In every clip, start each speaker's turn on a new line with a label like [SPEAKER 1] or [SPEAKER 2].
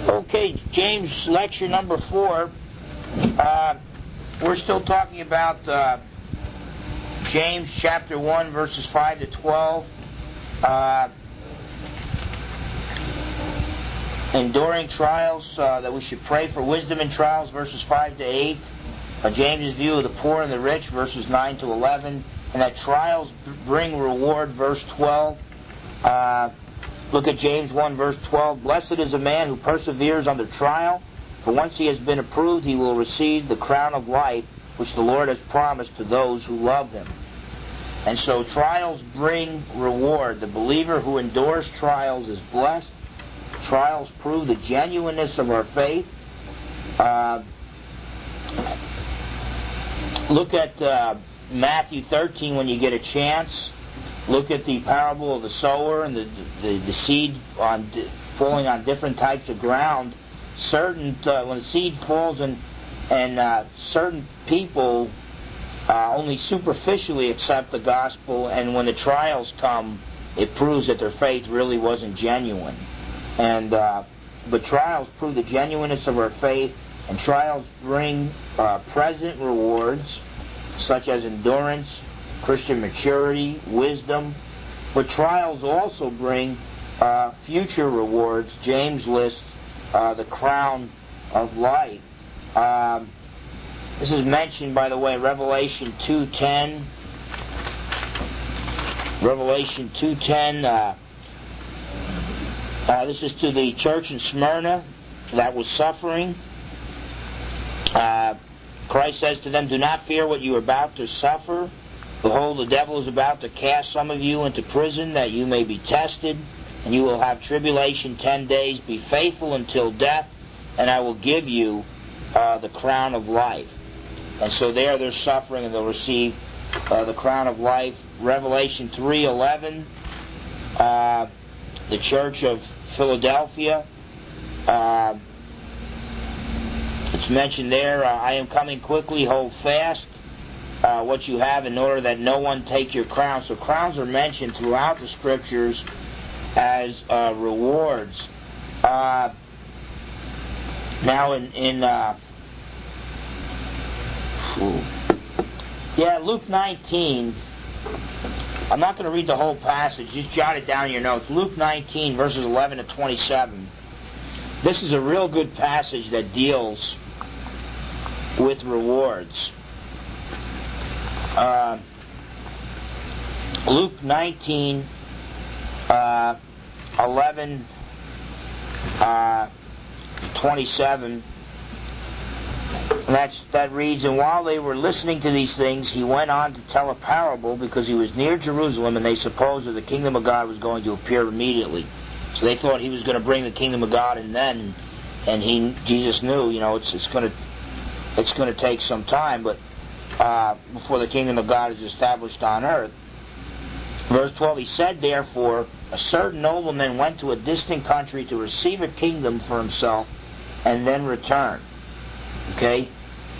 [SPEAKER 1] Okay, James, lecture number 4. We're still talking about James chapter 1, verses 5 to 12. Enduring trials, that we should pray for wisdom in trials, verses 5 to 8. James's view of the poor and the rich, verses 9 to 11. And that trials bring reward, verse 12. Look at James 1, verse 12. Blessed is a man who perseveres under trial, for once he has been approved, he will receive the crown of life, which the Lord has promised to those who love him. And so trials bring reward. The believer who endures trials is blessed. Trials prove the genuineness of our faith. Look at Matthew 13 when you get a chance. Look at the parable of the sower and the seed falling on different types of ground. When the seed falls and certain people only superficially accept the gospel, and when the trials come, it proves that their faith really wasn't genuine. But trials prove the genuineness of our faith, and trials bring present rewards such as endurance, Christian maturity, wisdom. But trials also bring future rewards. James lists the crown of life. This is mentioned, by the way, in Revelation 2:10. Revelation 2:10. This is to the church in Smyrna that was suffering. Christ says to them, "Do not fear what you are about to suffer. Behold, the devil is about to cast some of you into prison, that you may be tested, and you will have tribulation 10 days. Be faithful until death, and I will give you the crown of life." And so they're suffering, and they'll receive the crown of life. Revelation 3:11, the church of Philadelphia. It's mentioned there, "I am coming quickly, hold fast what you have in order that no one take your crown." So crowns are mentioned throughout the Scriptures as rewards. Now in Luke 19, I'm not going to read the whole passage, just jot it down in your notes. Luke 19, verses 11 to 27. This is a real good passage that deals with rewards. Luke 19, 11, 27. That reads, "And while they were listening to these things, he went on to tell a parable, because he was near Jerusalem, and they supposed that the kingdom of God was going to appear immediately." So they thought he was going to bring the kingdom of God, and Jesus knew, it's going to take some time, but before the kingdom of God is established on earth. Verse 12, he said, "Therefore, a certain nobleman went to a distant country to receive a kingdom for himself, and then return." Okay?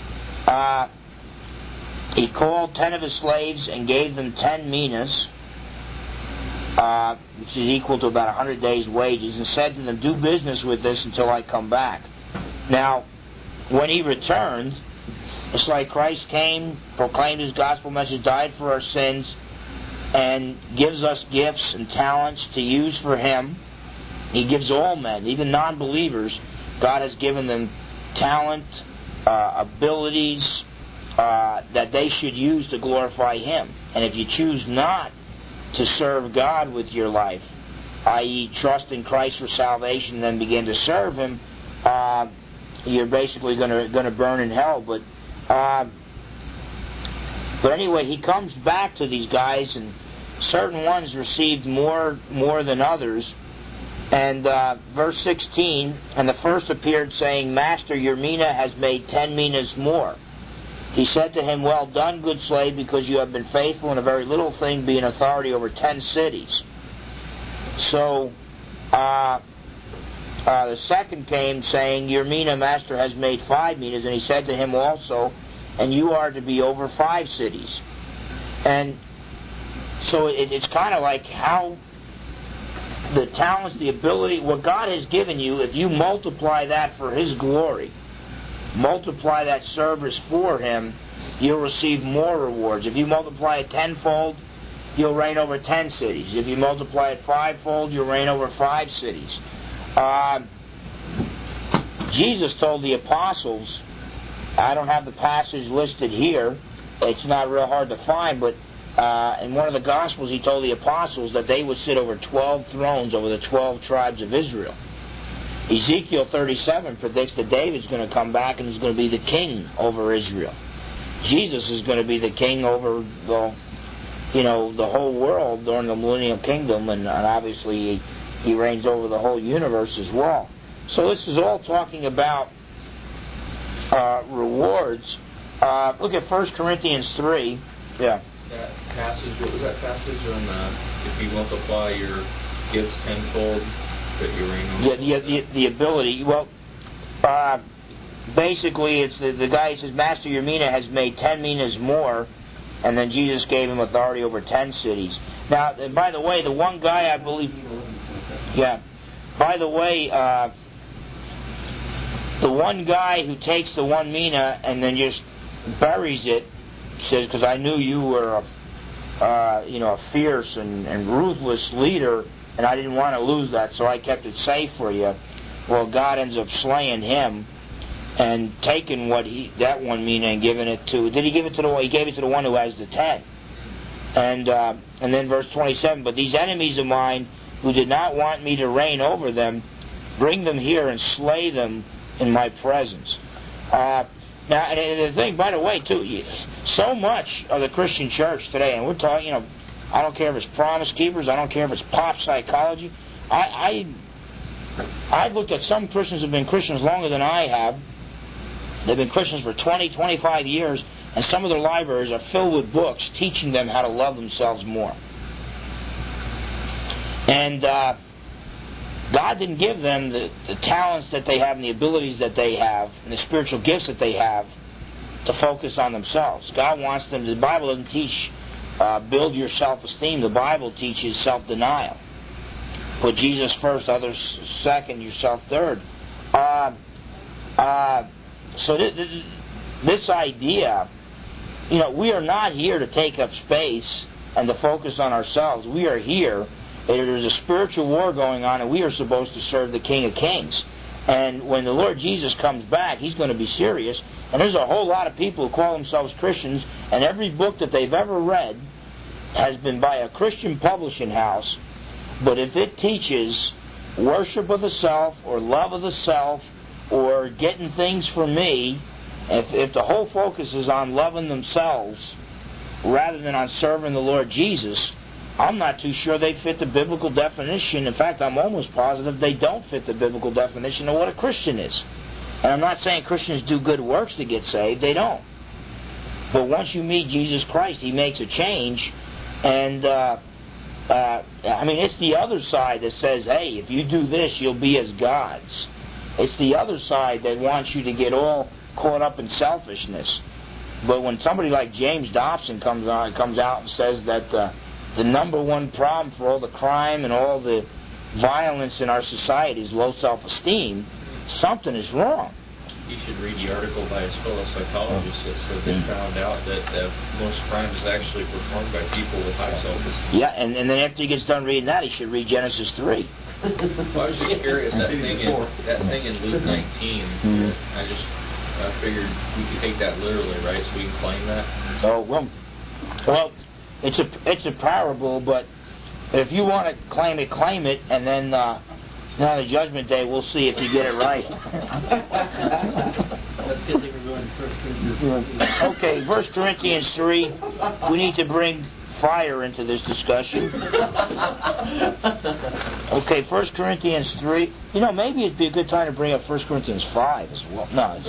[SPEAKER 1] He called 10 of his slaves and gave them 10 minas, which is equal to about 100 days' wages, and said to them, "Do business with this until I come back." Now, when he returned, it's like Christ came, proclaimed his gospel message, died for our sins, and gives us gifts and talents to use for him. He gives all men, even non-believers, God has given them talent, abilities that they should use to glorify him. And if you choose not to serve God with your life, i.e. trust in Christ for salvation and then begin to serve him, you're basically going to burn in hell. But anyway, he comes back to these guys, and certain ones received more than others. And verse 16, "And the first appeared, saying, 'Master, your mina has made 10 minas more.' He said to him, 'Well done, good slave, because you have been faithful in a very little thing, be in authority over 10 cities.' So the second came, saying, 'Your mina, master, has made 5 minas.' And he said to him also, 'And you are to be over 5 cities.'" And so it's kind of like, how the talents, the ability, what God has given you, if you multiply that for His glory, multiply that service for Him, you'll receive more rewards. If you multiply it tenfold, you'll reign over 10 cities. If you multiply it fivefold, you'll reign over 5 cities. Jesus told the apostles, I don't have the passage listed here, it's not real hard to find, but in one of the Gospels He told the apostles that they would sit over 12 thrones over the 12 tribes of Israel. Ezekiel 37 predicts that David's going to come back and he's going to be the king over Israel. Jesus is going to be the king over the whole world during the millennial kingdom, and obviously He reigns over the whole universe as well. So this is all talking about rewards. Look at 1 Corinthians 3. Yeah.
[SPEAKER 2] That passage, what was that passage on if you multiply your gifts tenfold, that you reign on?
[SPEAKER 1] The ability. Well, basically, it's the guy says, Master, your mina has made 10 minas more, and then Jesus gave him authority over 10 cities. Now, by the way, the one guy I believe... Yeah. By the way, the one guy who takes the 1 mina and then just buries it, says, because I knew you were a fierce and ruthless leader, and I didn't want to lose that, so I kept it safe for you. Well, God ends up slaying him and taking that 1 mina and giving it to... Did He give it to the one? He gave it to the one who has the 10. And then verse 27, but these enemies of mine who did not want me to reign over them, bring them here and slay them in my presence. Now, and the thing, by the way, too, so much of the Christian church today, and we're talking, I don't care if it's Promise Keepers, I don't care if it's pop psychology. I've looked at some Christians who have been Christians longer than I have. They've been Christians for 20, 25 years, and some of their libraries are filled with books teaching them how to love themselves more. And God didn't give them the talents that they have and the abilities that they have and the spiritual gifts that they have to focus on themselves. God wants them to... The Bible doesn't teach build your self-esteem. The Bible teaches self-denial. Put Jesus first, others second, yourself third. So this idea, we are not here to take up space and to focus on ourselves. We are here... There's a spiritual war going on, and we are supposed to serve the King of Kings. And when the Lord Jesus comes back, He's going to be serious. And there's a whole lot of people who call themselves Christians, and every book that they've ever read has been by a Christian publishing house. But if it teaches worship of the self, or love of the self, or getting things for me, if the whole focus is on loving themselves rather than on serving the Lord Jesus, I'm not too sure they fit the biblical definition. In fact, I'm almost positive they don't fit the biblical definition of what a Christian is. And I'm not saying Christians do good works to get saved. They don't. But once you meet Jesus Christ, He makes a change. And, it's the other side that says, hey, if you do this, you'll be as gods. It's the other side that wants you to get all caught up in selfishness. But when somebody like James Dobson comes out and says that... the number one problem for all the crime and all the violence in our society is low self-esteem, something is wrong.
[SPEAKER 2] You should read the article by his fellow psychologist that said they found out that most crime is actually performed by people with high self-esteem.
[SPEAKER 1] Yeah, and then after he gets done reading that, he should read Genesis 3.
[SPEAKER 2] Well, I was just curious, that thing in Luke 19, I figured we could take that literally, right? So we can claim that?
[SPEAKER 1] Oh, well... It's a parable, but if you want to claim it, and then on the Judgment Day, we'll see if you get it right. Okay, 1 Corinthians 3. We need to bring fire into this discussion. Okay, 1 Corinthians 3. Maybe it'd be a good time to bring up 1 Corinthians 5 as well. No.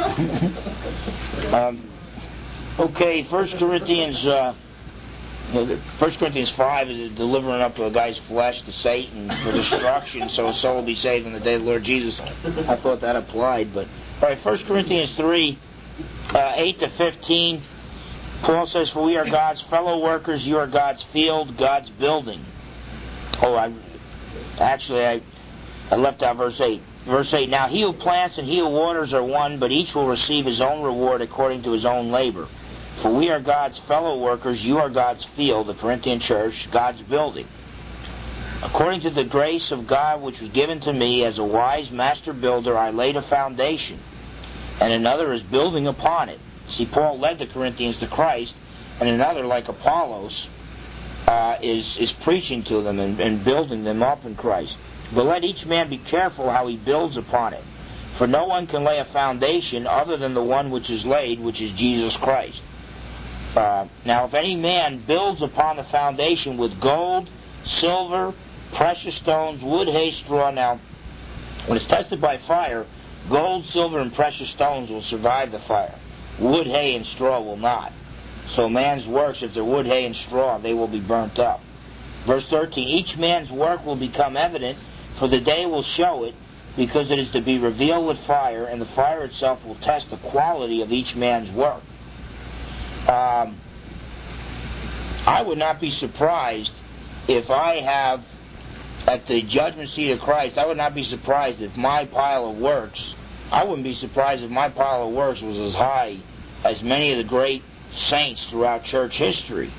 [SPEAKER 1] Okay, 1 Corinthians... 1 Corinthians 5 is delivering up a guy's flesh to Satan for destruction, so his soul will be saved in the day of the Lord Jesus. I thought that applied, but... All right, 1 Corinthians 3, 8 to 15, Paul says, for we are God's fellow workers, you are God's field, God's building. Actually, I left out verse 8. Verse 8, now he who plants and he who waters are one, but each will receive his own reward according to his own labor. For we are God's fellow workers, you are God's field, the Corinthian church, God's building. According to the grace of God which was given to me as a wise master builder, I laid a foundation, and another is building upon it. See, Paul led the Corinthians to Christ, and another, like Apollos, is preaching to them and building them up in Christ. But let each man be careful how he builds upon it. For no one can lay a foundation other than the one which is laid, which is Jesus Christ. Now if any man builds upon the foundation with gold, silver, precious stones, wood, hay, straw. Now, when it's tested by fire, gold, silver, and precious stones will survive the fire. Wood, hay, and straw will not. So man's works, if they're wood, hay, and straw, they will be burnt up. Verse 13, each man's work will become evident, for the day will show it, because it is to be revealed with fire, and the fire itself will test the quality of each man's work. I would not be surprised if I have, at the judgment seat of Christ, I would not be surprised if my pile of works, I wouldn't be surprised if my pile of works was as high as many of the great saints throughout church history.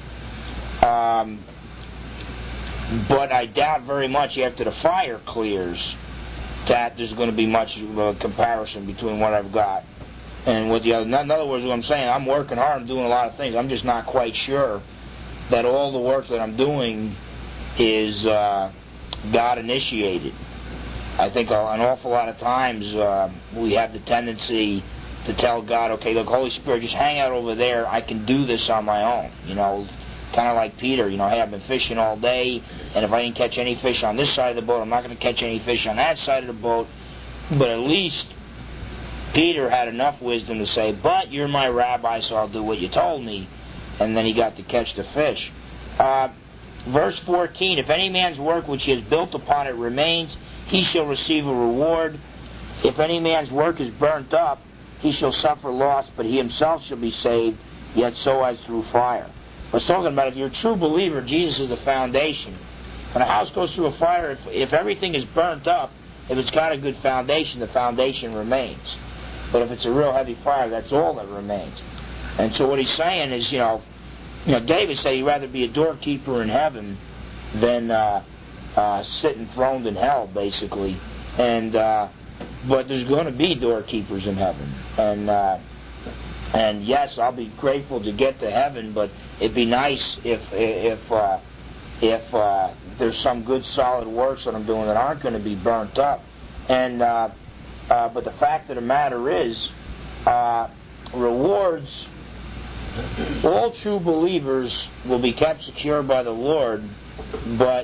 [SPEAKER 1] But I doubt very much after the fire clears that there's going to be much of a comparison between what I've got and what the other. In other words, what I'm saying, I'm working hard, I'm doing a lot of things. I'm just not quite sure that all the work that I'm doing is God-initiated. I think an awful lot of times we have the tendency to tell God, okay, look, Holy Spirit, just hang out over there. I can do this on my own. You know, kind of like Peter. You know, hey, I've been fishing all day, and if I didn't catch any fish on this side of the boat, I'm not going to catch any fish on that side of the boat. But at least Peter had enough wisdom to say, but you're my rabbi, so I'll do what you told me. And then he got to catch the fish. Verse 14, if any man's work which he has built upon it remains, he shall receive a reward. If any man's work is burnt up, he shall suffer loss, but he himself shall be saved, yet so as through fire. I was talking about if you're a true believer, Jesus is the foundation. When a house goes through a fire, if everything is burnt up, if it's got a good foundation, the foundation remains. But if it's a real heavy fire, that's all that remains. And so what he's saying is, you know, David said he'd rather be a doorkeeper in heaven than sit enthroned in hell, basically. And but there's going to be doorkeepers in heaven, and yes, I'll be grateful to get to heaven. But it'd be nice if there's some good solid works that I'm doing that aren't going to be burnt up. And but the fact of the matter is, rewards. All true believers will be kept secure by the Lord, but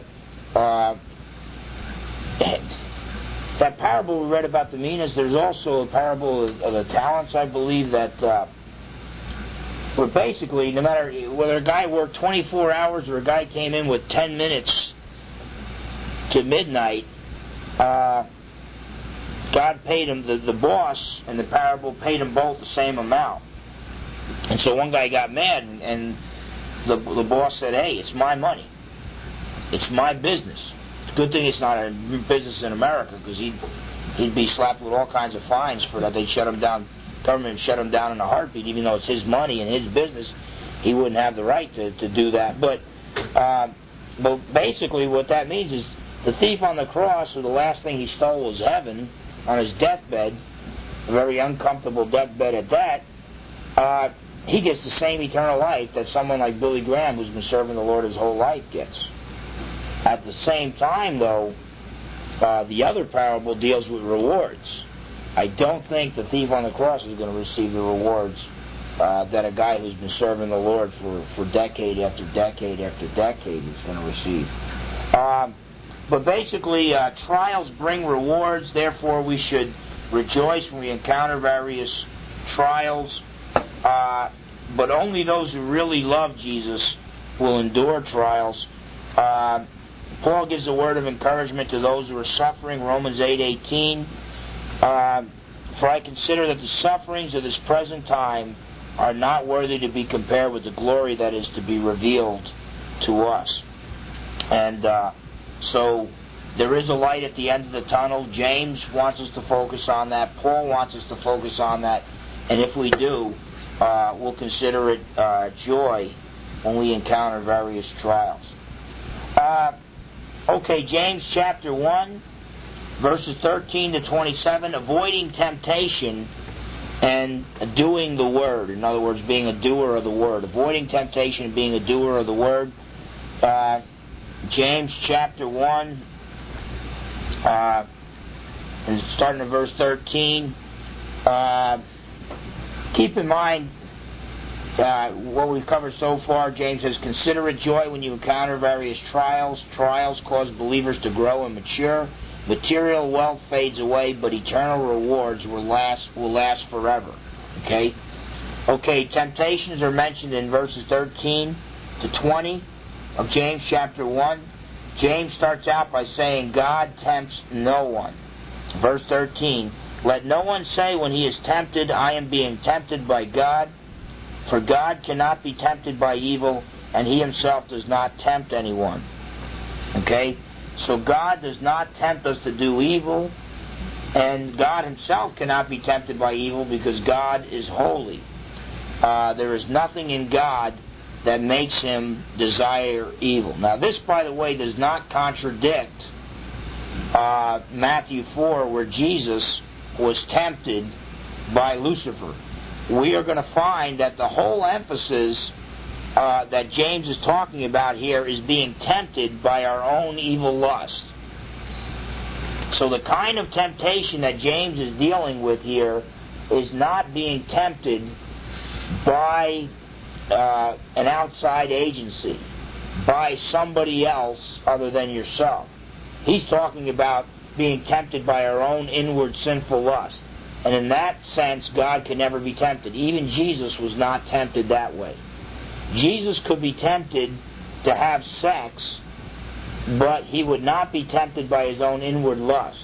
[SPEAKER 1] that parable we read about the minas, there's also a parable of the talents, I believe, that where basically, no matter whether a guy worked 24 hours or a guy came in with 10 minutes to midnight, God paid him, the boss in the parable paid him both the same amount. And so one guy got mad, and the boss said, hey, it's my money. It's my business. Good thing it's not a business in America, because he'd be slapped with all kinds of fines for that. They'd shut him down. Government would shut him down in a heartbeat, even though it's his money and his business. He wouldn't have the right to do that. But basically what that means is the thief on the cross, who the last thing he stole was heaven, on his deathbed, a very uncomfortable deathbed at that, he gets the same eternal life that someone like Billy Graham, who's been serving the Lord his whole life, gets. At the same time, though, the other parable deals with rewards. I don't think the thief on the cross is going to receive the rewards that a guy who's been serving the Lord for decade after decade after decade is going to receive. But basically, trials bring rewards. Therefore, we should rejoice when we encounter various trials. But only those who really love Jesus will endure trials. Paul gives a word of encouragement to those who are suffering, Romans 8:18. For I consider that the sufferings of this present time are not worthy to be compared with the glory that is to be revealed to us. And so There is a light at the end of the tunnel. James wants us to focus on that. Paul wants us to focus on that. And if we do, we'll consider it joy when we encounter various trials. Okay, James chapter 1, verses 13 to 27, avoiding temptation and doing the word. In other words, being a doer of the word. Avoiding temptation and being a doer of the word. James chapter 1, and starting at verse 13. Keep in mind what we've covered so far. James says, consider it joy when you encounter various trials. Trials cause believers to grow and mature. Material wealth fades away, but eternal rewards will last forever. Okay, temptations are mentioned in verses 13 to 20 of James chapter 1. James starts out by saying, God tempts no one. Verse 13, let no one say when he is tempted, I am being tempted by God. For God cannot be tempted by evil, and He Himself does not tempt anyone. Okay? So God does not tempt us to do evil, and God Himself cannot be tempted by evil because God is holy. There is nothing in God that makes Him desire evil. Now this, by the way, does not contradict Matthew 4, where Jesus was tempted by Lucifer. We are going to find that the whole emphasis that James is talking about here is being tempted by our own evil lust. So the kind of temptation that James is dealing with here is not being tempted by an outside agency, by somebody else other than yourself. He's talking about being tempted by our own inward sinful lust. And in that sense, God can never be tempted. Even Jesus was not tempted that way. Jesus could be tempted to have sex, but He would not be tempted by His own inward lust.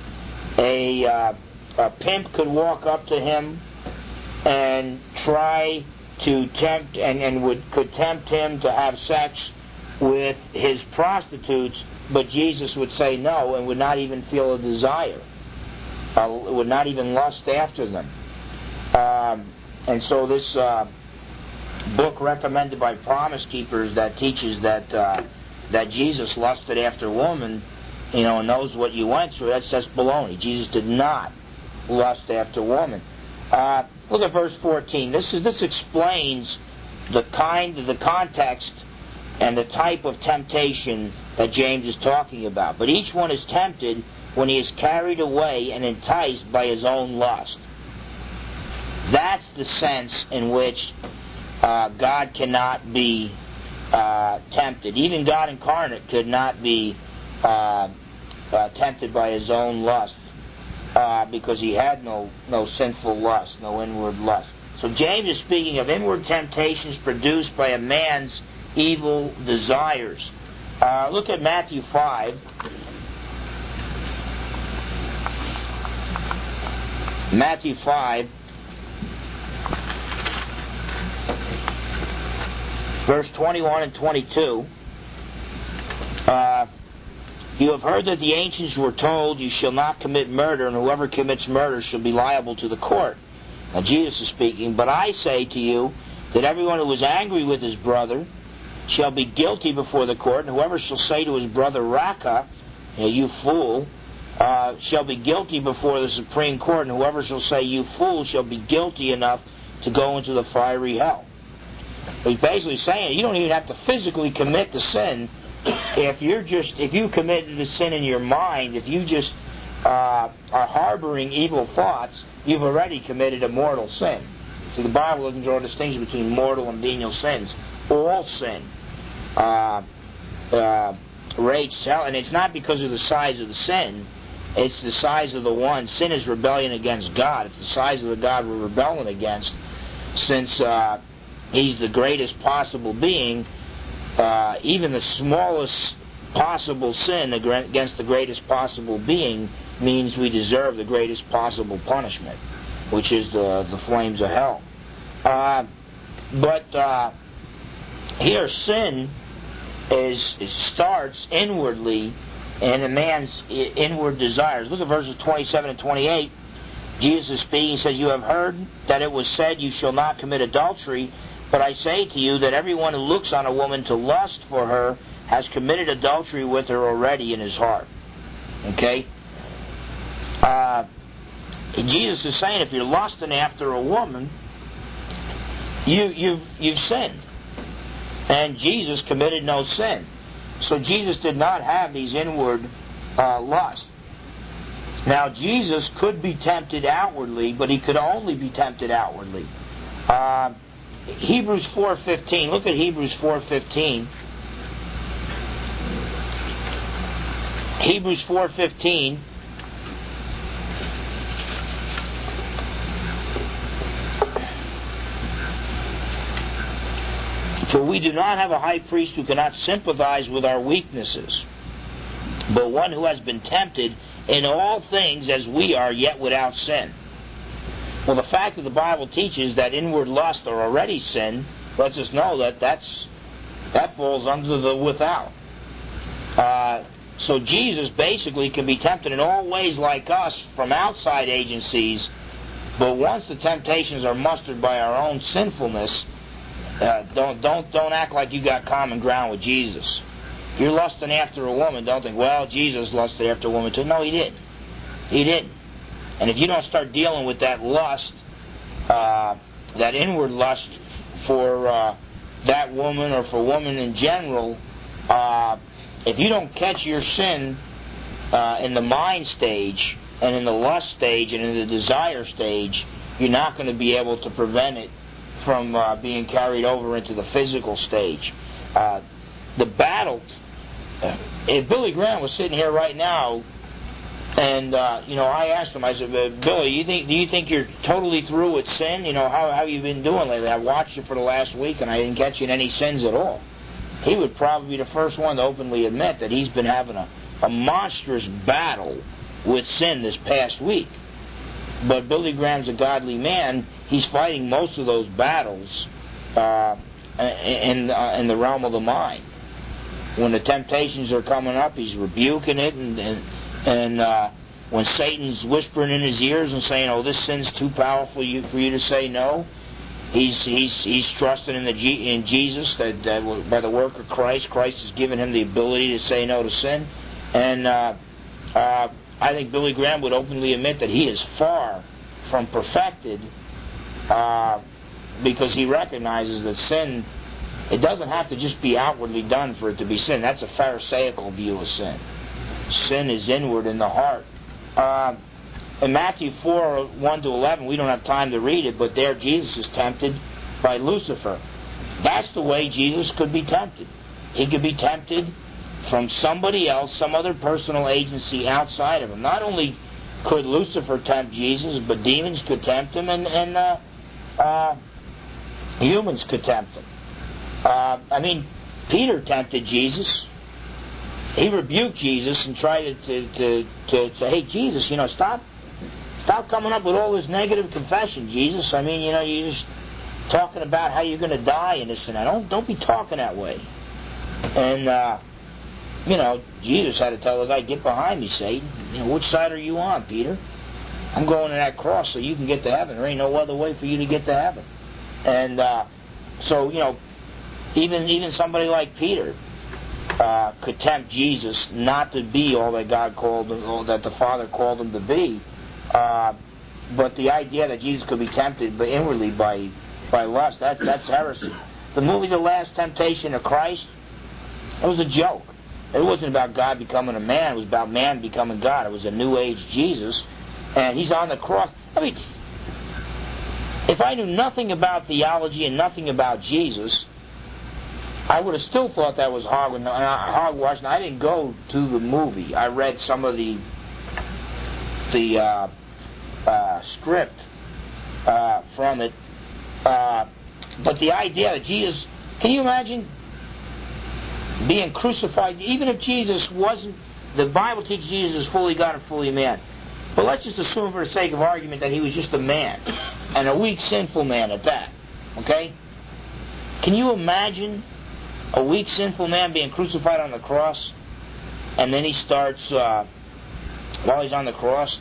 [SPEAKER 1] A pimp could walk up to Him and try to tempt, could tempt Him to have sex with his prostitutes, but Jesus would say no and would not even feel a desire. Would not even lust after them. And so this book recommended by Promise Keepers that teaches that Jesus lusted after woman, and knows what you went through, that's just baloney. Jesus did not lust after woman. Look at verse 14. This explains the context and the type of temptation that James is talking about. But each one is tempted when he is carried away and enticed by his own lust. That's the sense in which God cannot be tempted. Even God incarnate could not be tempted by His own lust because He had no sinful lust, no inward lust. So James is speaking of inward temptations produced by a man's evil desires. Look at Matthew 5. Matthew 5, verse 21 and 22. You have heard that the ancients were told, you shall not commit murder, and whoever commits murder shall be liable to the court. Now Jesus is speaking, but I say to you that everyone who is angry with his brother shall be guilty before the court, and whoever shall say to his brother, Raka, you fool, shall be guilty before the Supreme Court, and whoever shall say, you fool, shall be guilty enough to go into the fiery hell. He's basically saying you don't even have to physically commit the sin. If you committed the sin in your mind, if you just are harboring evil thoughts, you've already committed a mortal sin. See, the Bible doesn't draw a distinction between mortal and venial sins. All sin rates hell, and it's not because of the size of the sin. It's the size of the one. Sin is rebellion against God. It's the size of the God we're rebelling against. Since He's the greatest possible being, even the smallest possible sin against the greatest possible being means we deserve the greatest possible punishment, which is the flames of hell. But here sin starts inwardly and a man's inward desires. Look at verses 27 and 28. Jesus is speaking. He says, "You have heard that it was said, 'You shall not commit adultery.' But I say to you that everyone who looks on a woman to lust for her has committed adultery with her already in his heart." Okay? Jesus is saying if you're lusting after a woman, you've sinned. And Jesus committed no sin. So Jesus did not have these inward lusts. Now, Jesus could be tempted outwardly, but he could only be tempted outwardly. Hebrews 4:15. Look at Hebrews 4:15. Hebrews 4:15. "For we do not have a high priest who cannot sympathize with our weaknesses, but one who has been tempted in all things as we are, yet without sin." Well, the fact that the Bible teaches that inward lust are already sin lets us know that falls under the without. So Jesus basically can be tempted in all ways like us from outside agencies, but once the temptations are mustered by our own sinfulness, don't act like you got common ground with Jesus. If you're lusting after a woman, don't think, well, Jesus lusted after a woman too. No, he didn't. He didn't. And if you don't start dealing with that lust, that inward lust for that woman or for women in general, if you don't catch your sin in the mind stage and in the lust stage and in the desire stage, you're not going to be able to prevent it from being carried over into the physical stage. The battle, if Billy Graham was sitting here right now, and I asked him, I said, "Billy, do you think you're totally through with sin? How have you been doing lately? I watched you for the last week, and I didn't catch you in any sins at all." He would probably be the first one to openly admit that he's been having a monstrous battle with sin this past week. But Billy Graham's a godly man. He's fighting most of those battles in the realm of the mind. When the temptations are coming up, he's rebuking it, and when Satan's whispering in his ears and saying, "Oh, this sin's too powerful for you to say no," he's trusting in Jesus that by the work of Christ has given him the ability to say no to sin. And I think Billy Graham would openly admit that he is far from perfected, because he recognizes that sin, it doesn't have to just be outwardly done for it to be sin. That's a Pharisaical view of sin. Sin is inward in the heart. In Matthew 4:1-11, we don't have time to read it, but there Jesus is tempted by Lucifer. That's the way Jesus could be tempted. He could be tempted from somebody else, some other personal agency outside of him. Not only could Lucifer tempt Jesus, but demons could tempt him, and humans could tempt him. Peter tempted Jesus. He rebuked Jesus and tried to say, "Hey, Jesus, stop coming up with all this negative confession, Jesus. You're just talking about how you're going to die and this and that. Don't be talking that way." And Jesus had to tell the guy, "Get behind me, Satan. Which side are you on, Peter? I'm going to that cross so you can get to heaven. There ain't no other way for you to get to heaven." And so even somebody like Peter could tempt Jesus not to be all that God called him, all that the Father called him to be. But the idea that Jesus could be tempted inwardly by lust, that's heresy. The movie The Last Temptation of Christ, it was a joke. It wasn't about God becoming a man. It was about man becoming God. It was a New Age Jesus. And he's on the cross. If I knew nothing about theology and nothing about Jesus, I would have still thought that was hogwash. And I didn't go to the movie. I read some of the script from it. But the idea that Jesus... Can you imagine being crucified? Even if Jesus wasn't... The Bible teaches Jesus is fully God and fully man. But let's just assume for the sake of argument that he was just a man. And a weak, sinful man at that. Okay? Can you imagine a weak, sinful man being crucified on the cross? and then he starts, while he's on the cross,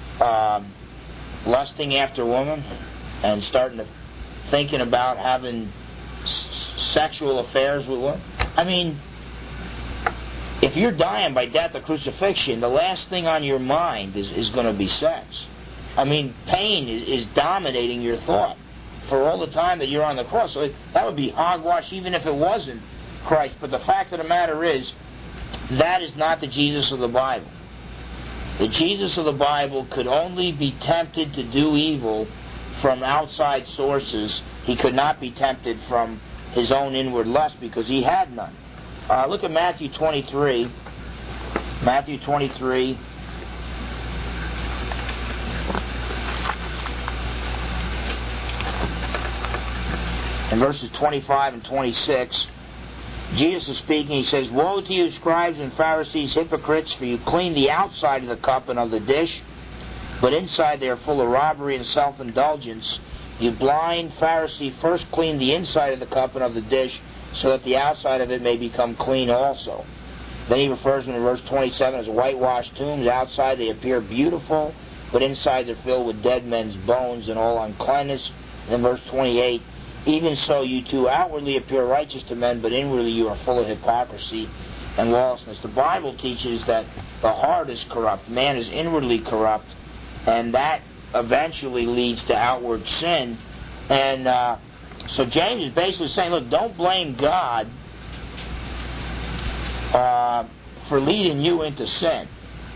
[SPEAKER 1] lusting after women and starting to thinking about having sexual affairs with women. I mean, if you're dying by death or crucifixion, the last thing on your mind is going to be sex. I mean, pain is dominating your thought for all the time that you're on the cross. So that would be hogwash even if it wasn't Christ. But the fact of the matter is, that is not the Jesus of the Bible. The Jesus of the Bible could only be tempted to do evil from outside sources. He could not be tempted from his own inward lust because he had none. Look at Matthew 23. Matthew 23. In verses 25 and 26, Jesus is speaking. He says, "Woe to you, scribes and Pharisees, hypocrites, for you clean the outside of the cup and of the dish, but inside they are full of robbery and self-indulgence. You blind Pharisee, first clean the inside of the cup and of the dish, so that the outside of it may become clean also." Then he refers them in verse 27 as whitewashed tombs. Outside they appear beautiful, but inside they're filled with dead men's bones and all uncleanness. And in verse 28, "Even so you too outwardly appear righteous to men, but inwardly you are full of hypocrisy and lawlessness." The Bible teaches that the heart is corrupt, man is inwardly corrupt, and that eventually leads to outward sin. And so James is basically saying, look, don't blame God for leading you into sin.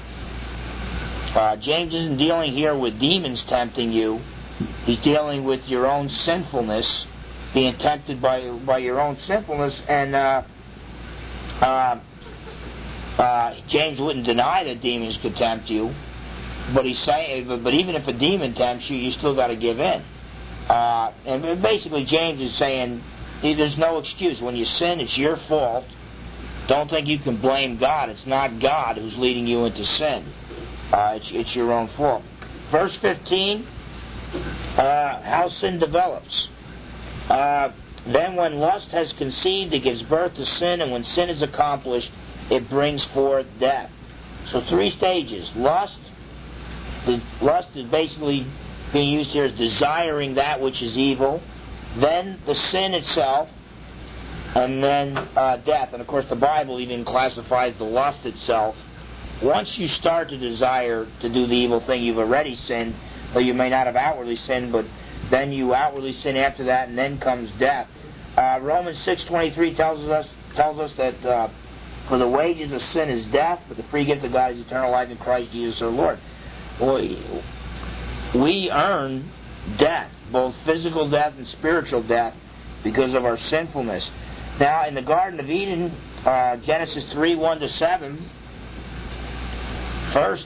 [SPEAKER 1] James isn't dealing here with demons tempting you. He's dealing with your own sinfulness, being tempted by your own sinfulness. And James wouldn't deny that demons could tempt you, but he's saying, but even if a demon tempts you, you still got to give in. And basically, James is saying there's no excuse. When you sin, it's your fault. Don't think you can blame God. It's not God who's leading you into sin. It's your own fault. Verse 15, how sin develops. Then when lust has conceived, it gives birth to sin, and when sin is accomplished, it brings forth death. So 3 stages. Lust is basically being used here as desiring that which is evil. Then the sin itself, and then death. And of course the Bible even classifies the lust itself. Once you start to desire to do the evil thing, you've already sinned, or you may not have outwardly sinned, but then you outwardly sin after that, and then comes death. Romans 6:23 tells us that for the wages of sin is death, but the free gift of God is eternal life in Christ Jesus our Lord. We earn death, both physical death and spiritual death, because of our sinfulness. Now, in the Garden of Eden, Genesis 3:1-7, first,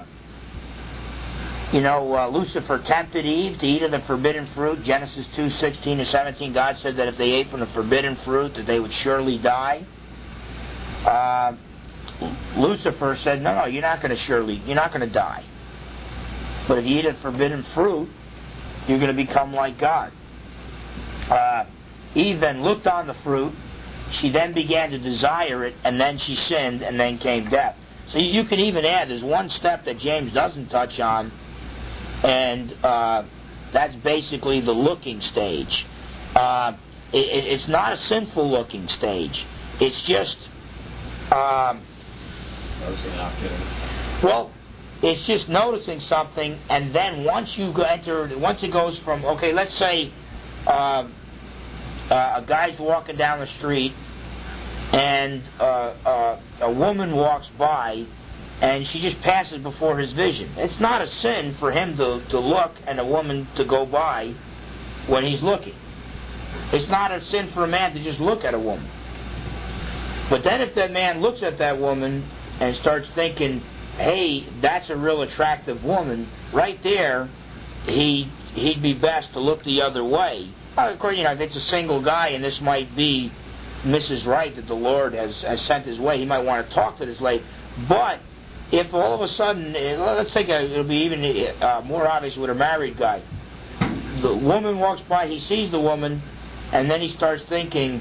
[SPEAKER 1] Lucifer tempted Eve to eat of the forbidden fruit. Genesis 2:16-17, God said that if they ate from the forbidden fruit, that they would surely die. Lucifer said, no, you're not going to die. But if you eat of forbidden fruit, you're going to become like God. Eve then looked on the fruit. She then began to desire it, and then she sinned, and then came death. So you can even add, there's one step that James doesn't touch on, and that's basically the looking stage. It's not a sinful looking stage. It's just, it's just noticing something, and then once it goes from, okay, let's say a guy's walking down the street, and a woman walks by, and she just passes before his vision. It's not a sin for him to look and a woman to go by when he's looking. It's not a sin for a man to just look at a woman. But then if that man looks at that woman and starts thinking, hey, that's a real attractive woman, right there, he'd be best to look the other way. Of course, if it's a single guy, and this might be Mrs. Right that the Lord has sent his way, he might want to talk to this lady. But if all of a sudden, let's think it'll be even more obvious with a married guy. The woman walks by, he sees the woman, and then he starts thinking,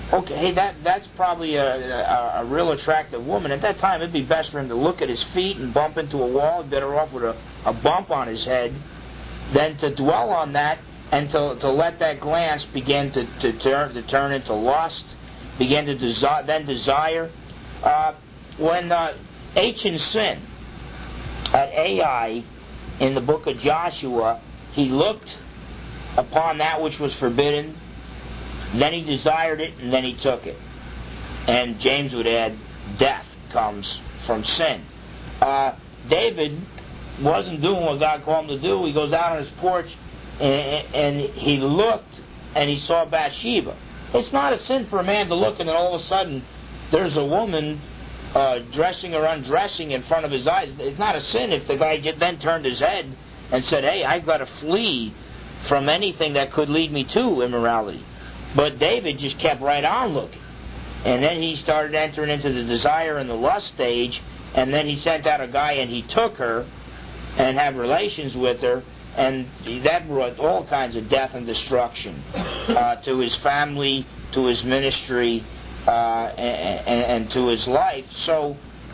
[SPEAKER 1] Okay, that's probably a real attractive woman. At that time, it'd be best for him to look at his feet and bump into a wall. Better off with a bump on his head than to dwell on that and to let that glance begin to turn into lust, begin to desire. When Achan sinned at Ai in the book of Joshua, he looked upon that which was forbidden, then he desired it, and then he took it. And James would add, death comes from sin. David wasn't doing what God called him to do. He goes out on his porch and he looked and he saw Bathsheba. It's not a sin for a man to look and then all of a sudden there's a woman dressing or undressing in front of his eyes. It's not a sin if the guy then turned his head and said, hey, I've got to flee from anything that could lead me to immorality. But David just kept right on looking. And then he started entering into the desire and the lust stage, and then he sent out a guy and he took her and had relations with her, and that brought all kinds of death and destruction to his family, to his ministry, and to his life. So,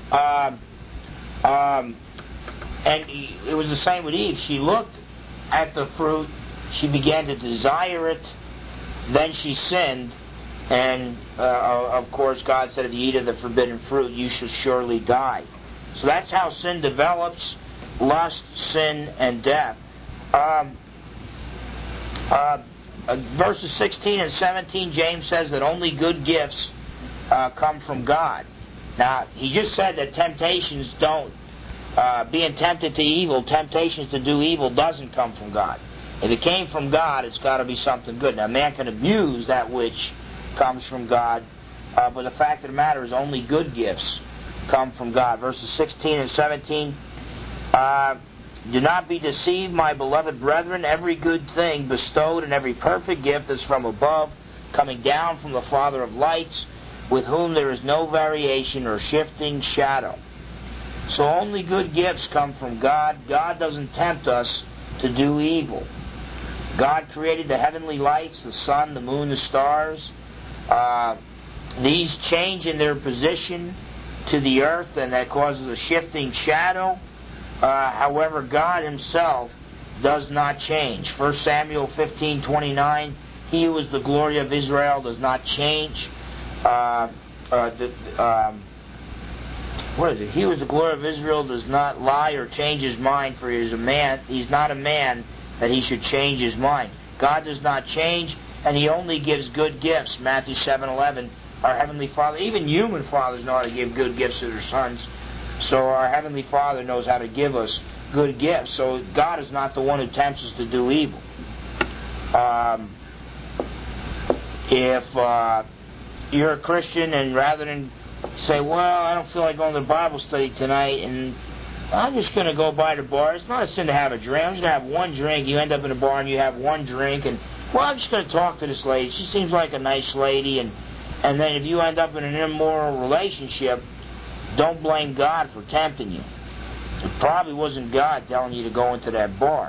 [SPEAKER 1] and it was the same with Eve. She looked at the fruit, she began to desire it, then she sinned, and of course God said, if you eat of the forbidden fruit, you shall surely die. So that's how sin develops: lust, sin, and death. Verses 16 and 17, James says that only good gifts come from God. Now, he just said that temptations don't, being tempted to evil, temptations to do evil doesn't come from God. If it came from God, it's got to be something good. Now, man can abuse that which comes from God, but the fact of the matter is only good gifts come from God. Verses 16 and 17, do not be deceived, my beloved brethren. Every good thing bestowed and every perfect gift is from above, coming down from the Father of lights, with whom there is no variation or shifting shadow. So only good gifts come from God. God doesn't tempt us to do evil. God created the heavenly lights, the sun, the moon, the stars. These change in their position to the earth, and that causes a shifting shadow. However, God himself does not change. 1 Samuel 15:29, he who is the glory of Israel does not change. What is it? He who is the glory of Israel does not lie or change his mind, for he is a man. He's not a man that he should change his mind. God does not change, and he only gives good gifts. Matthew 7:11, our Heavenly Father, even human fathers know how to give good gifts to their sons. So our Heavenly Father knows how to give us good gifts. So God is not the one who tempts us to do evil. If you're a Christian and rather than say, well, I don't feel like going to Bible study tonight and I'm just going to go by the bar. It's not a sin to have a drink. I'm just going to have one drink. You end up in a bar and you have one drink and, well, I'm just going to talk to this lady. She seems like a nice lady. And then if you end up in an immoral relationship, don't blame God for tempting you. It probably wasn't God telling you to go into that bar.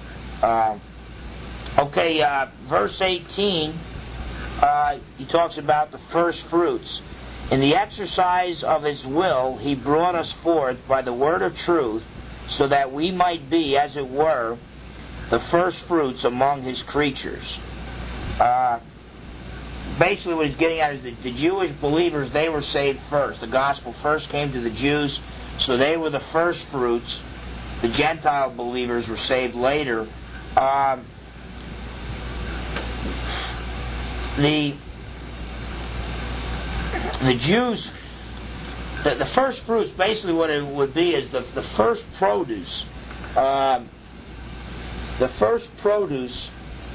[SPEAKER 1] Verse 18, he talks about the first fruits. In the exercise of his will, he brought us forth by the word of truth, so that we might be, as it were, the first fruits among his creatures. Basically what he's getting at is that the Jewish believers, they were saved first. The gospel first came to the Jews, so they were the first fruits. The Gentile believers were saved later. The Jews, the first fruits, basically what it would be is the first produce. The first produce,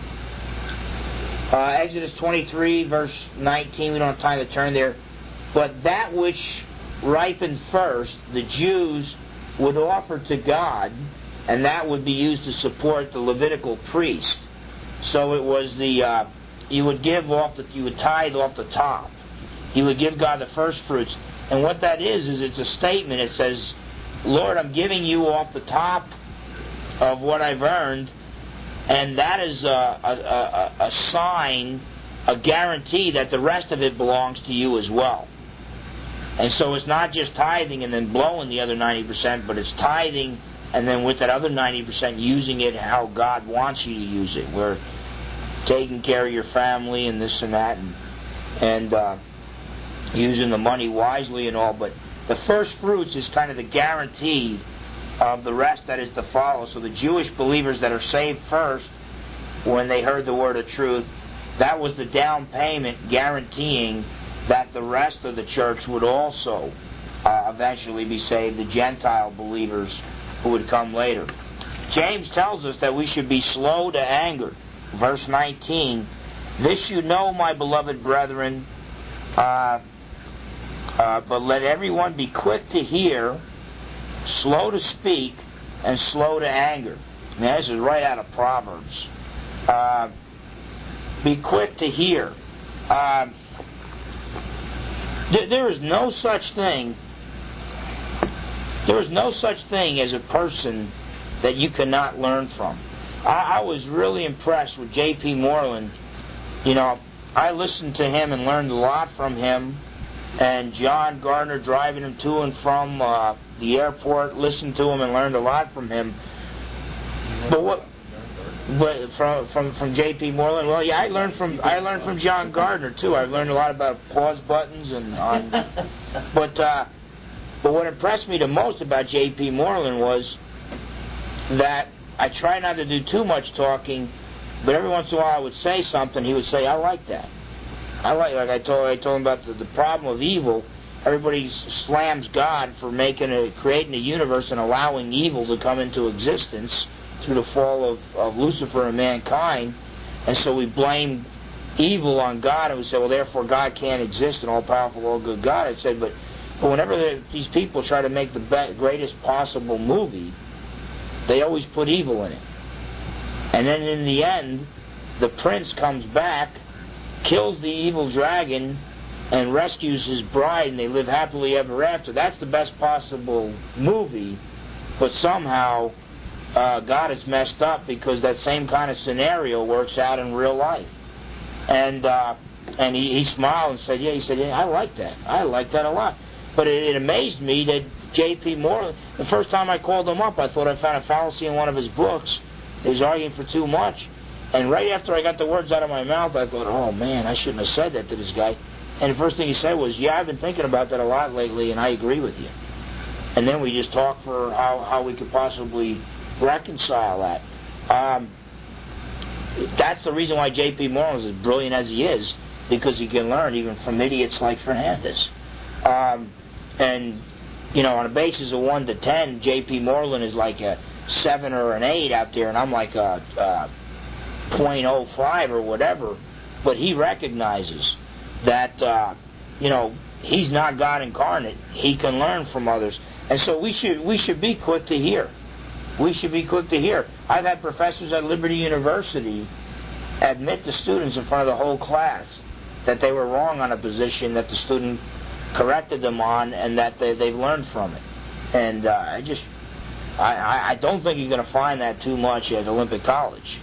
[SPEAKER 1] Exodus 23, verse 19, we don't have time to turn there, but that which ripened first, the Jews would offer to God, and that would be used to support the Levitical priest. So it was you would tithe off the top. You would give God the first fruits. And what that is it's a statement. It says, Lord, I'm giving you off the top of what I've earned, and that is a sign a guarantee that the rest of it belongs to you as well. And so it's not just tithing and then blowing the other 90%, but it's tithing and then with that other 90% using it how God wants you to use it. We're taking care of your family and this and that, and using the money wisely and all. But the first fruits is kind of the guarantee of the rest that is to follow. So the Jewish believers that are saved first, when they heard the word of truth, that was the down payment guaranteeing that the rest of the church would also eventually be saved, the Gentile believers who would come later. James tells us that we should be slow to anger. Verse 19, "This you know, my beloved brethren, but let everyone be quick to hear, slow to speak, and slow to anger." Now, this is right out of Proverbs. Be quick to hear. There is no such thing. There is no such thing as a person that you cannot learn from. I was really impressed with J.P. Moreland. You know, I listened to him and learned a lot from him. And John Gardner driving him to and from the airport, listened to him and learned a lot from him. But from J.P. Moreland, well, yeah, I learned from John Gardner too. I've learned a lot about pause buttons and on. But what impressed me the most about J.P. Moreland was that I try not to do too much talking, but every once in a while I would say something. He would say, "I like that. Like I told him about the problem of evil. Everybody slams God for creating a universe and allowing evil to come into existence through the fall of Lucifer and mankind, and so we blame evil on God, and we say, well, therefore God can't exist, an all-powerful, all-good God. I said, but whenever these people try to make the greatest possible movie, they always put evil in it. And then in the end, the prince comes back, kills the evil dragon, and rescues his bride, and they live happily ever after. That's the best possible movie, but somehow God is messed up because that same kind of scenario works out in real life. And he smiled and said, yeah, I like that. I like that a lot. But it amazed me that J.P. Moreland, the first time I called him up, I thought I found a fallacy in one of his books. He was arguing for too much. And right after I got the words out of my mouth, I thought, oh man, I shouldn't have said that to this guy. And the first thing he said was, yeah, I've been thinking about that a lot lately, and I agree with you. And then we just talked for how we could possibly reconcile that. That's the reason why J.P. Moreland is as brilliant as he is, because he can learn even from idiots like Fernandez. And, you know, on a basis of 1 to 10, J.P. Moreland is like a 7 or an 8 out there, and I'm like a 0.05 or whatever. But he recognizes that, you know, he's not God incarnate. He can learn from others. And so we should be quick to hear. We should be quick to hear. I've had professors at Liberty University admit to students in front of the whole class that they were wrong on a position that the student corrected them on, and that they've learned from it. And I don't think you're going to find that too much at Olympic College.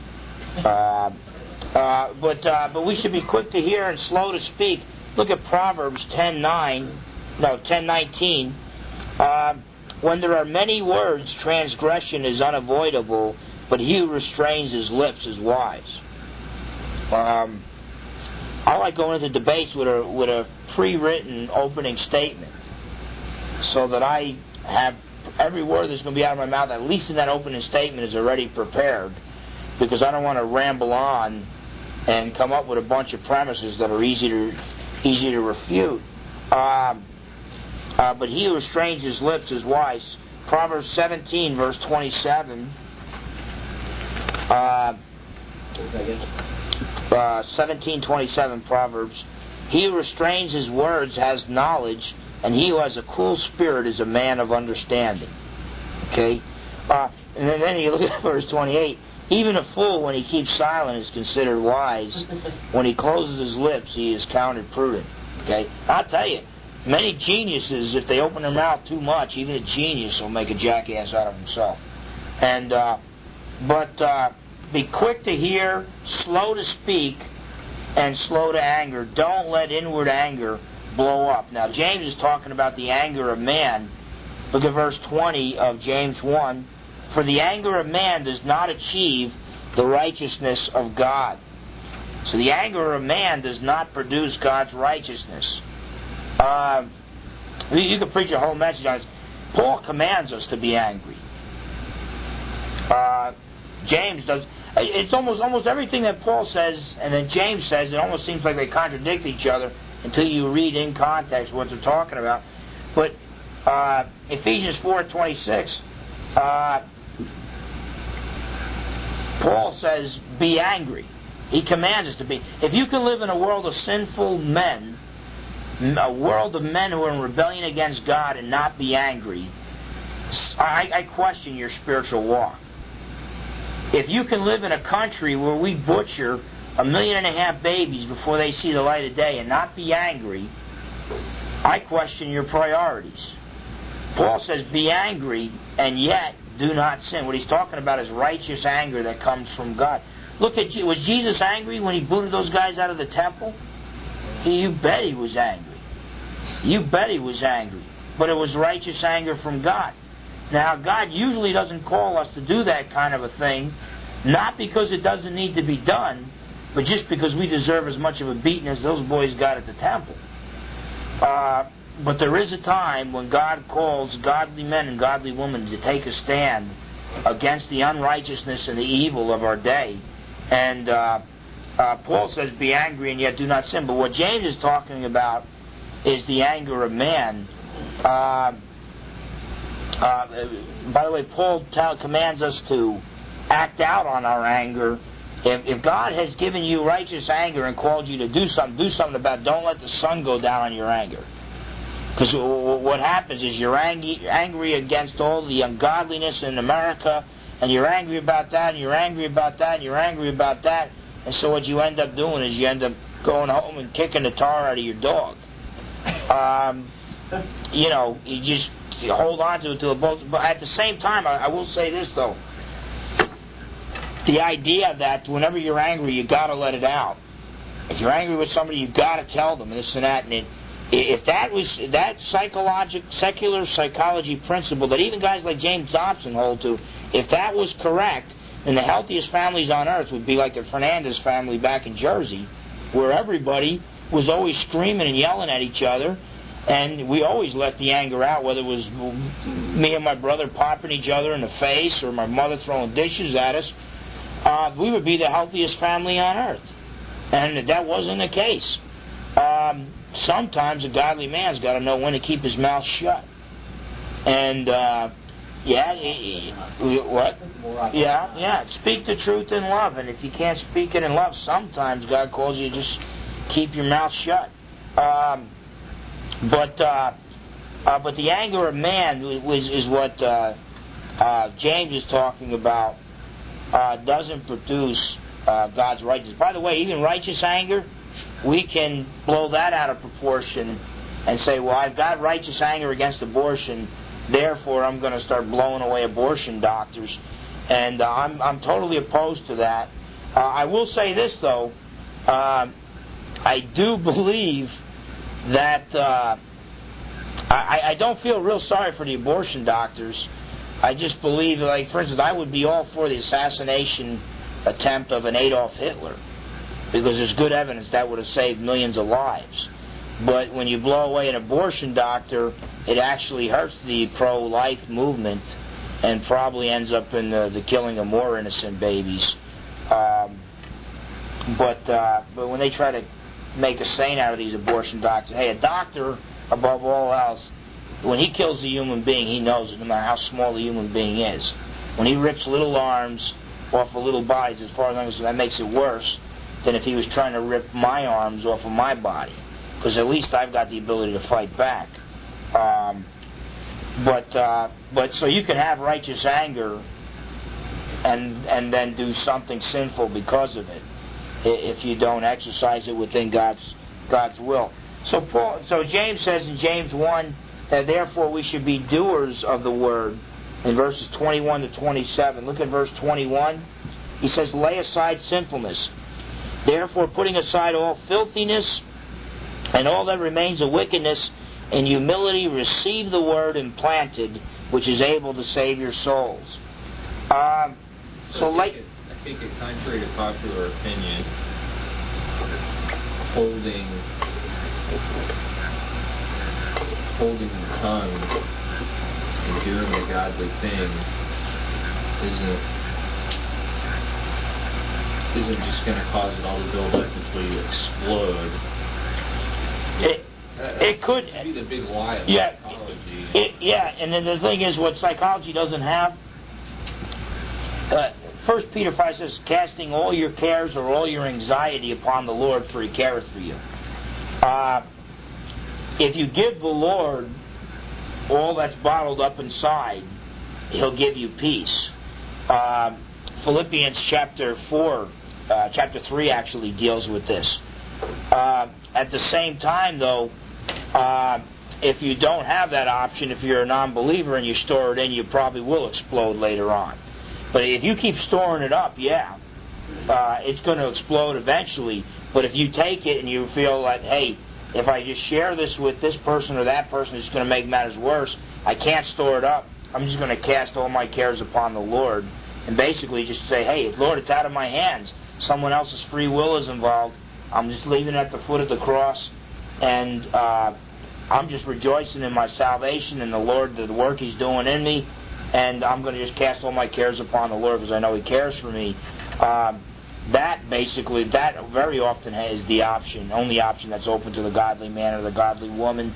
[SPEAKER 1] But we should be quick to hear and slow to speak. Look at Proverbs 10:19. When there are many words, transgression is unavoidable, but he who restrains his lips is wise. I like going into debates with a pre-written opening statement, so that I have every word that's going to be out of my mouth, at least in that opening statement, is already prepared, because I don't want to ramble on and come up with a bunch of premises that are easy to refute. But he who restrains his lips is wise. Proverbs 17, verse 27. 17:27 Proverbs. He who restrains his words has knowledge, and he who has a cool spirit is a man of understanding. Okay? And then you look at verse 28. Even a fool, when he keeps silent, is considered wise. When he closes his lips, he is counted prudent. Okay? I'll tell you, many geniuses, if they open their mouth too much, even a genius will make a jackass out of himself. And but be quick to hear, slow to speak, and slow to anger. Don't let inward anger blow up. Now, James is talking about the anger of man. Look at verse 20 of James 1. For the anger of man does not achieve the righteousness of God. So the anger of man does not produce God's righteousness. You could preach a whole message on this. Paul commands us to be angry. James does. It's almost everything that Paul says and then James says, it almost seems like they contradict each other until you read in context what they're talking about. But Ephesians 4:26, Paul says, be angry. He commands us to be. If you can live in a world of sinful men, a world of men who are in rebellion against God and not be angry, I question your spiritual walk. If you can live in a country where we butcher 1.5 million babies before they see the light of day and not be angry, I question your priorities. Paul says, be angry and yet do not sin. What he's talking about is righteous anger that comes from God. Look at, was Jesus angry when he booted those guys out of the temple? You bet he was angry. You bet he was angry. But it was righteous anger from God. Now, God usually doesn't call us to do that kind of a thing, not because it doesn't need to be done, but just because we deserve as much of a beating as those boys got at the temple. But there is a time when God calls godly men and godly women to take a stand against the unrighteousness and the evil of our day. And Paul says, be angry and yet do not sin. But what James is talking about is the anger of man. By the way, Paul commands us to act out on our anger. If God has given you righteous anger and called you to do something about it. Don't let the sun go down on your anger. Because what happens is you're angry against all the ungodliness in America, and you're angry about that, and you're angry about that, and you're angry about that. And so what you end up doing is you end up going home and kicking the tar out of your dog. You just hold on to it till it blows. But at the same time, I will say this though: the idea that whenever you're angry, you got to let it out. If you're angry with somebody, you got to tell them this and that. And if that was that secular psychology principle that even guys like James Dobson hold to, if that was correct, then the healthiest families on earth would be like the Fernandez family back in Jersey, where everybody was always screaming and yelling at each other, and we always let the anger out, whether it was me and my brother popping each other in the face or my mother throwing dishes at us. We would be the healthiest family on earth. And that wasn't the case. Sometimes a godly man's got to know when to keep his mouth shut. And, speak the truth in love. And if you can't speak it in love, sometimes God calls you to just keep your mouth shut. But the anger of man is what James is talking about. Doesn't produce God's righteousness. By the way, even righteous anger, we can blow that out of proportion and say, well, I've got righteous anger against abortion, therefore I'm going to start blowing away abortion doctors. And I'm totally opposed to that. I will say this, though. I do believe that I don't feel real sorry for the abortion doctors. I just believe, like, for instance, I would be all for the assassination attempt of an Adolf Hitler, because there's good evidence that would have saved millions of lives. But when you blow away an abortion doctor, it actually hurts the pro-life movement and probably ends up in the killing of more innocent babies. But when they try to make a saint out of these abortion doctors, hey, a doctor, above all else, when he kills a human being, he knows it, no matter how small the human being is. When he rips little arms off of little bodies, as far as I'm concerned, that makes it worse than if he was trying to rip my arms off of my body. Because at least I've got the ability to fight back. But so you can have righteous anger and then do something sinful because of it, if you don't exercise it within God's will. So James says in James 1 that therefore we should be doers of the word, in verses 21 to 27. Look at verse 21. He says, lay aside sinfulness, Therefore, putting aside all filthiness and all that remains of wickedness, in humility receive the word implanted, which is able to save your souls.
[SPEAKER 2] I think it, contrary to popular opinion, holding the tongue and doing the godly thing isn't just going to cause it all to build up until you explode.
[SPEAKER 1] It could
[SPEAKER 2] be the big lie of psychology.
[SPEAKER 1] And then the thing is, what psychology doesn't have. 1 Peter 5 says, casting all your cares or all your anxiety upon the Lord, for He careth for you. If you give the Lord all that's bottled up inside, He'll give you peace. Philippians chapter 3 actually deals with this. At the same time, though, if you don't have that option, if you're a non-believer and you store it in, you probably will explode later on. But if you keep storing it up, it's going to explode eventually. But if you take it and you feel like, hey, if I just share this with this person or that person, it's going to make matters worse, I can't store it up. I'm just going to cast all my cares upon the Lord. And basically just say, hey, Lord, it's out of my hands. Someone else's free will is involved. I'm just leaving it at the foot of the cross. And I'm just rejoicing in my salvation and the Lord, the work He's doing in me. And I'm going to just cast all my cares upon the Lord because I know He cares for me. That very often is the option, only option that's open to the godly man or the godly woman.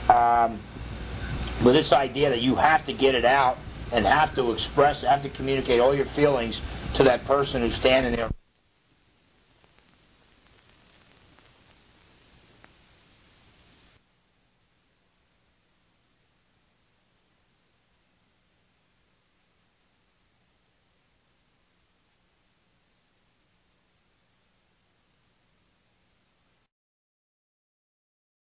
[SPEAKER 1] But this idea that you have to get it out and have to express, have to communicate all your feelings to that person who's standing there